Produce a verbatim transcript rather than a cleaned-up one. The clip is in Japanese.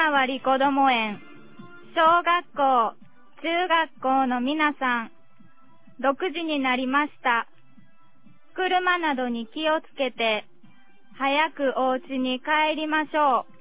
まわりこども園、小学校、中学校の皆さん、ろくじになりました。車などに気をつけて、早くお家に帰りましょう。